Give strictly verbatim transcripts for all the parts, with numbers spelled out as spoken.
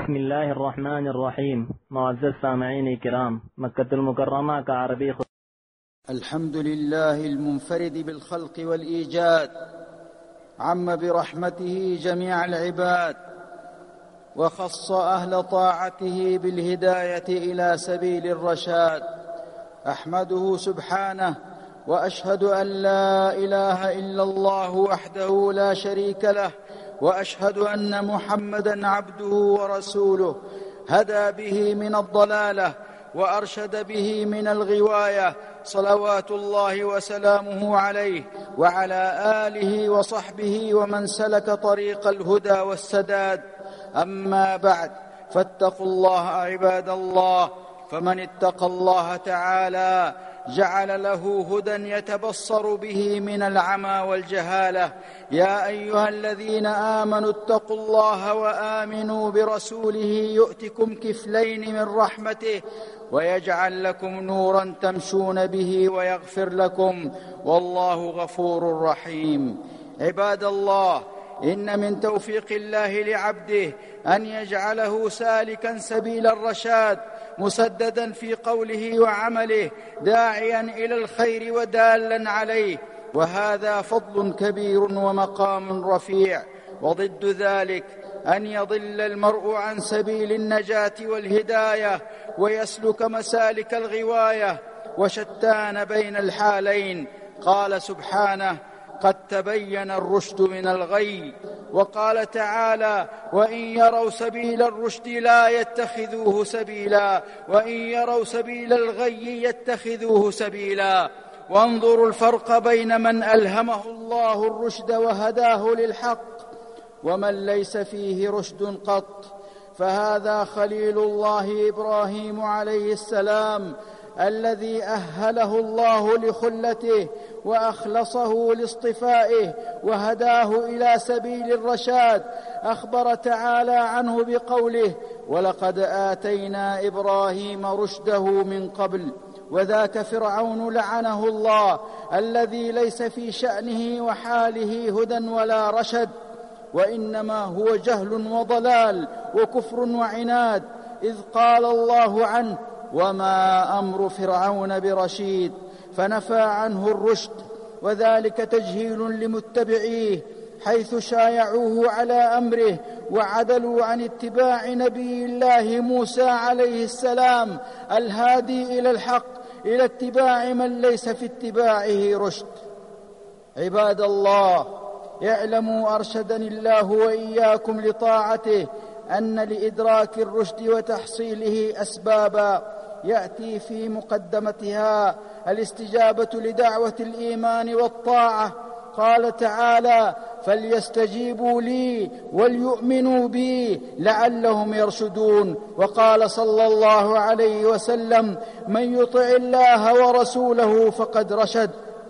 بسم الله الرحمن الرحيم. معزز سامعين الكرام، مكة المكرمة كعربي. الحمد لله المنفرد بالخلق والإيجاد، عم برحمته جميع العباد، وخص أهل طاعته بالهداية إلى سبيل الرشاد. أحمده سبحانه وأشهد أن لا إله إلا الله وحده لا شريك له، وأشهد أن محمدًا عبده ورسوله، هدى به من الضلالة وأرشد به من الغواية، صلوات الله وسلامه عليه وعلى آله وصحبه ومن سلك طريق الهدى والسداد. أما بعد، فاتقوا الله عباد الله، فمن اتقى الله تعالى جعل له هدى يتبصر به من العمى والجهالة. يا أيها الذين آمنوا اتقوا الله وآمنوا برسوله يؤتكم كفلين من رحمته ويجعل لكم نورا تمشون به ويغفر لكم، والله غفور رحيم. عباد الله، إن من توفيق الله لعبده أن يجعله سالكا سبيل الرشاد، مسددا في قوله وعمله، داعيا إلى الخير ودالا عليه، وهذا فضل كبير ومقام رفيع. وضد ذلك أن يضل المرء عن سبيل النجاة والهداية ويسلك مسالك الغواية، وشتان بين الحالين. قال سبحانه: قد تبين الرشد من الغي. وقال تعالى: وإن يروا سبيل الرشد لا يتخذوه سبيلا، وإن يروا سبيل الغي يتخذوه سبيلا. وانظروا الفرق بين من ألهمه الله الرشد وهداه للحق ومن ليس فيه رشد قط. فهذا خليل الله إبراهيم عليه السلام، الذي أهله الله لخلته وأخلصه لاصطفائه وهداه إلى سبيل الرشاد. أخبر تعالى عنه بقوله: ولقد آتينا إبراهيم رشده من قبل. وذاك فرعون لعنه الله، الذي ليس في شأنه وحاله هدى ولا رشد، وإنما هو جهل وضلال وكفر وعناد، إذ قال الله عنه: وما أمر فرعون برشيد، فنفى عنه الرشد. وذلك تجهيل لمتبعيه، حيث شايعوه على أمره وعدلوا عن اتباع نبي الله موسى عليه السلام الهادي إلى الحق، إلى اتباع من ليس في اتباعه رشد. عباد الله، اعلموا أرشدني الله وإياكم لطاعته أن لإدراك الرشد وتحصيله أسبابا، يأتي في مقدمتها الاستجابة لدعوة الإيمان والطاعة. قال تعالى: فليستجيبوا لي وليؤمنوا بي لعلهم يرشدون. وقال صلى الله عليه وسلم: من يطع الله ورسوله فقد رشد.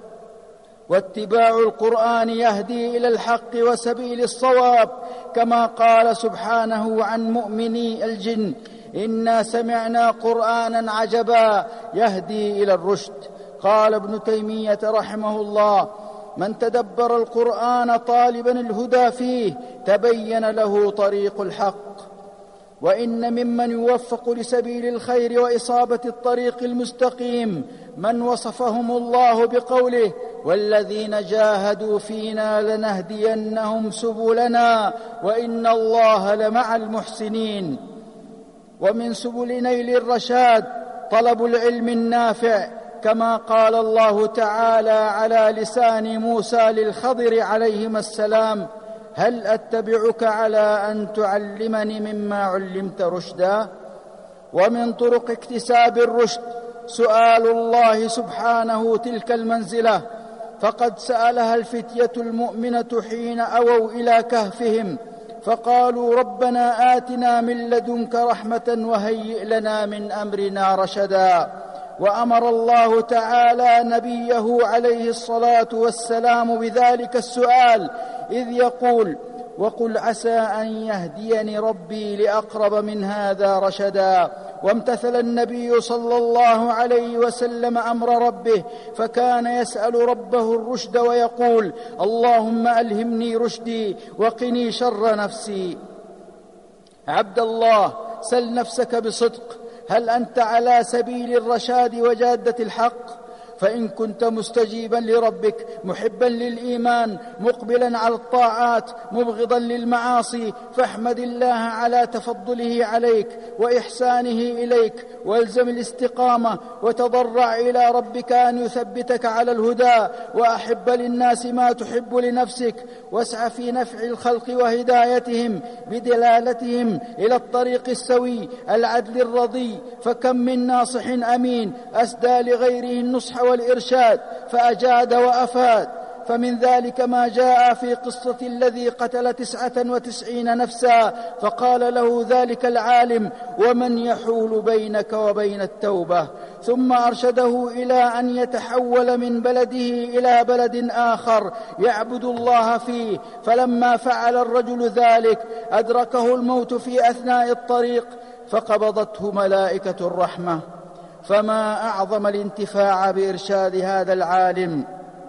واتباع القرآن يهدي إلى الحق وسبيل الصواب، كما قال سبحانه عن مؤمني الجن: إنا سمعنا قرآنا عجبا يهدي إلى الرشد. قال ابن تيمية رحمه الله: من تدبر القرآن طالبا الهدى فيه تبين له طريق الحق. وإن ممن يوفق لسبيل الخير وإصابة الطريق المستقيم من وصفهم الله بقوله: والذين جاهدوا فينا لنهدينهم سبلنا وإن الله لمع المحسنين. ومن سبل نيل الرشاد طلب العلم النافع، كما قال الله تعالى على لسان موسى للخضر عليهما السلام: هل أتبعك على أن تعلمني مما علمت رشدا. ومن طرق اكتساب الرشد سؤال الله سبحانه تلك المنزلة، فقد سألها الفتية المؤمنة حين أووا إلى كهفهم فقالوا: ربنا آتنا من لدنك رحمة وهيئ لنا من أمرنا رشدا. وأمر الله تعالى نبيه عليه الصلاة والسلام بذلك السؤال، إذ يقول: وقل عسى أن يهديني ربي لأقرب من هذا رشدا. وامتثل النبي صلى الله عليه وسلم أمر ربه، فكان يسأل ربه الرشد ويقول: اللهم ألهمني رشدي وقني شر نفسي. عبد الله، سل نفسك بصدق، هل أنت على سبيل الرشاد وجادة الحق؟ فإن كنت مستجيبا لربك، محبا للإيمان، مقبلا على الطاعات، مبغضا للمعاصي، فاحمد الله على تفضله عليك وإحسانه إليك، والزم الاستقامة وتضرع إلى ربك أن يثبتك على الهدى، وأحب للناس ما تحب لنفسك، واسع في نفع الخلق وهدايتهم بدلالتهم إلى الطريق السوي العدل الرضي. فكم من ناصح أمين أسدى لغيره النصح والإرشاد فأجاد وأفاد. فمن ذلك ما جاء في قصة الذي قتل تسعة وتسعين نفسا، فقال له ذلك العالم: ومن يحول بينك وبين التوبة؟ ثم أرشده إلى أن يتحول من بلده إلى بلد آخر يعبد الله فيه. فلما فعل الرجل ذلك أدركه الموت في أثناء الطريق فقبضته ملائكة الرحمة. فما أعظم الانتفاع بإرشاد هذا العالم.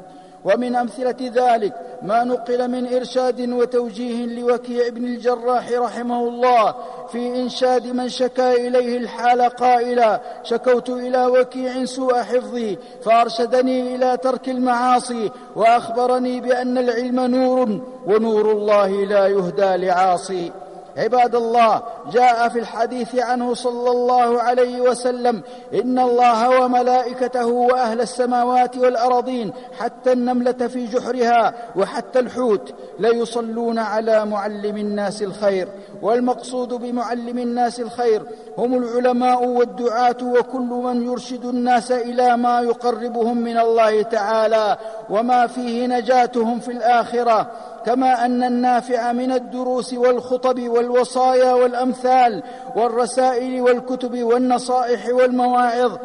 ومن أمثلة ذلك ما نقل من إرشاد وتوجيه لوكيع بن الجراح رحمه الله في إنشاد من شكا إليه الحال قائلا: شكوت إلى وكيع سوء حفظي فأرشدني إلى ترك المعاصي، وأخبرني بأن العلم نور ونور الله لا يهدى لعاصي. عباد الله، جاء في الحديث عنه صلى الله عليه وسلم: إن الله وملائكته وأهل السماوات والأرضين حتى النملة في جحرها وحتى الحوت ليصلون على معلم الناس الخير. والمقصود بمعلم الناس الخير هم العلماء والدعاة وكل من يرشد الناس إلى ما يقربهم من الله تعالى وما فيه نجاتهم في الآخرة. كما أن النافع من الدروس والخطب والوصايا والأمثال والرسائل والكتب والنصائح والمواعظ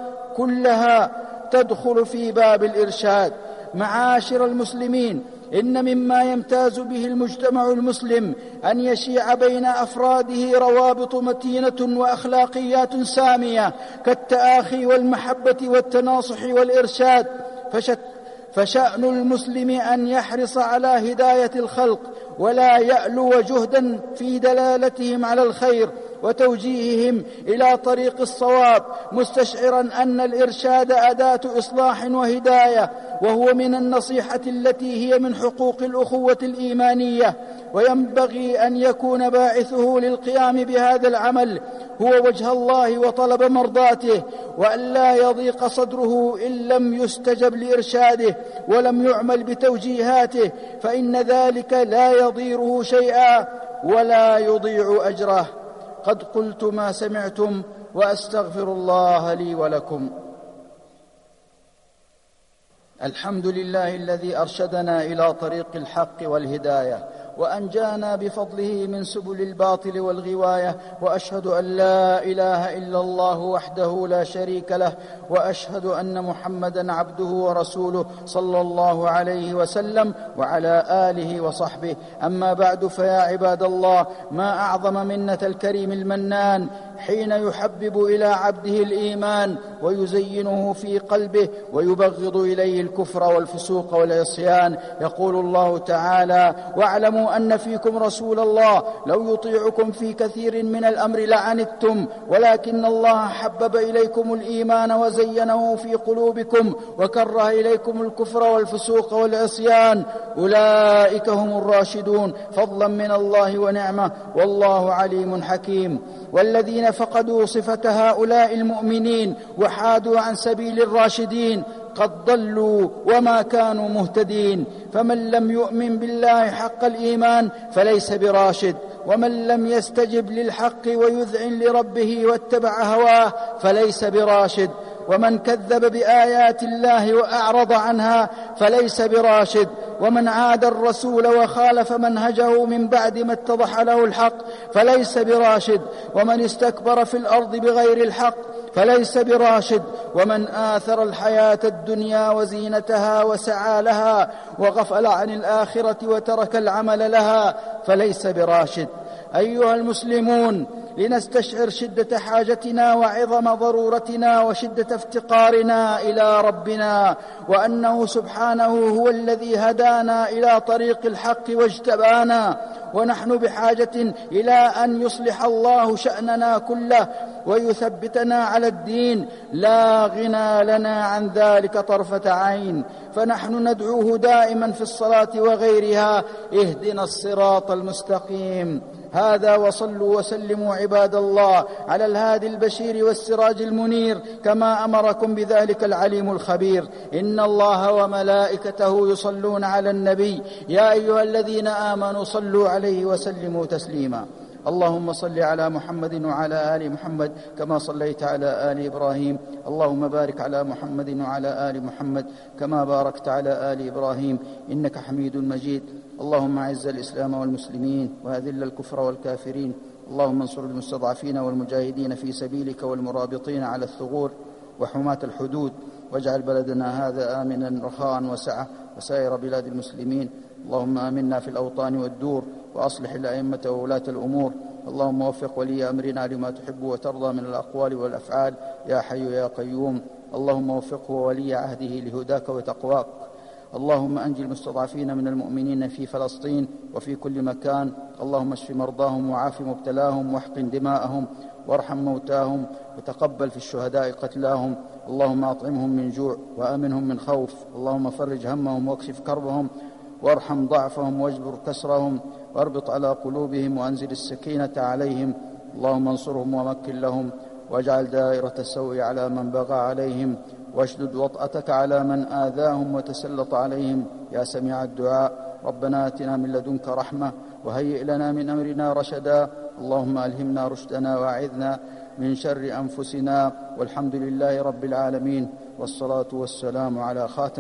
كلها تدخل في باب الإرشاد. معاشر المسلمين، إن مما يمتاز به المجتمع المسلم أن يشيع بين أفراده روابط متينة وأخلاقيات سامية كالتآخي والمحبة والتناصح والإرشاد. فشت فشأن المسلم أن يحرص على هداية الخلق ولا يألو جهدا في دلالتهم على الخير وتوجيههم إلى طريق الصواب، مستشعرا أن الإرشاد أداة إصلاح وهداية، وهو من النصيحة التي هي من حقوق الأخوة الإيمانية. وينبغي أن يكون باعثه للقيام بهذا العمل هو وجه الله وطلب مرضاته، وأن لا يضيق صدره إن لم يستجب لإرشاده ولم يعمل بتوجيهاته، فإن ذلك لا يضيره شيئا ولا يضيع أجره. قد قلت ما سمعتم وأستغفر الله لي ولكم. الحمد لله الذي أرشدنا إلى طريق الحق والهداية وأنجانا بفضله من سبل الباطل والغواية، وأشهد أن لا إله إلا الله وحده لا شريك له، وأشهد أن محمدًا عبده ورسوله صلى الله عليه وسلم وعلى آله وصحبه. أما بعد، فيا عباد الله، ما أعظم منة الكريم المنان حين يحبب إلى عبده الإيمان ويزينه في قلبه ويبغض إليه الكفر والفسوق والعصيان. يقول الله تعالى: واعلموا أن فيكم رسول الله لو يطيعكم في كثير من الأمر لعنتم ولكن الله حبب إليكم الإيمان وزينه في قلوبكم وكره إليكم الكفر والفسوق والعصيان، أولئك هم الراشدون فضلا من الله ونعمة، والله عليم حكيم. والذين فقدوا صفة هؤلاء المؤمنين وحادوا عن سبيل الراشدين قد ضلوا وما كانوا مهتدين. فمن لم يؤمن بالله حق الإيمان فليس براشد، ومن لم يستجب للحق ويذعن لربه واتبع هواه فليس براشد، ومن كذب بآيات الله وأعرض عنها فليس براشد، ومن عاد الرسول وخالف منهجه من بعد ما اتضح له الحق فليس براشد، ومن استكبر في الأرض بغير الحق فليس براشد، ومن آثر الحياة الدنيا وزينتها وسعى لها وغفل عن الآخرة وترك العمل لها فليس براشد. أيها المسلمون، لنستشعر شدة حاجتنا وعظم ضرورتنا وشدة افتقارنا إلى ربنا، وأنه سبحانه هو الذي هدانا إلى طريق الحق واجتبانا، ونحن بحاجة إلى أن يصلح الله شأننا كله ويثبتنا على الدين، لا غنى لنا عن ذلك طرفة عين. فنحن ندعوه دائما في الصلاة وغيرها: اهدنا الصراط المستقيم. هذا وصلوا وسلموا عباد الله على الهادي البشير والسراج المنير كما أمركم بذلك العليم الخبير. إن الله وملائكته يصلون على النبي، يا أيها الذين آمنوا صلوا عليه وسلموا تسليما. اللهم صل على محمد وعلى آل محمد كما صليت على آل إبراهيم. اللهم بارك على محمد وعلى آل محمد كما باركت على آل إبراهيم إنك حميد مجيد. اللهم أعز الإسلام والمسلمين وأذل الكفر والكافرين. اللهم انصر المستضعفين والمجاهدين في سبيلك والمرابطين على الثغور وحماة الحدود، واجعل بلدنا هذا آمنا رخاء وسعة وسائر بلاد المسلمين. اللهم آمنا في الأوطان والدور، وأصلح الأئمة وولاة الأمور. اللهم وفق ولي أمرنا لما تحب وترضى من الأقوال والأفعال يا حي يا قيوم. اللهم وفقه وولي عهده لهداك وتقواك. اللهم أنجي المستضعفين من المؤمنين في فلسطين وفي كل مكان. اللهم اشف مرضاهم وعاف مبتلاهم واحقن دماءهم وارحم موتاهم وتقبل في الشهداء قتلاهم. اللهم أطعمهم من جوع وآمنهم من خوف. اللهم فرج همهم واكشف كربهم وارحم ضعفهم واجبر كسرهم واربط على قلوبهم وأنزل السكينة عليهم. اللهم انصرهم ومكن لهم، واجعل دائرة السوء على من بغى عليهم، واشدد وطأتك على من آذاهم وتسلط عليهم يا سميع الدعاء. ربنا آتنا من لدنك رحمة وهيئ لنا من أمرنا رشدا. اللهم ألهمنا رشدنا وأعذنا من شر أنفسنا، والحمد لله رب العالمين، والصلاة والسلام على خاتم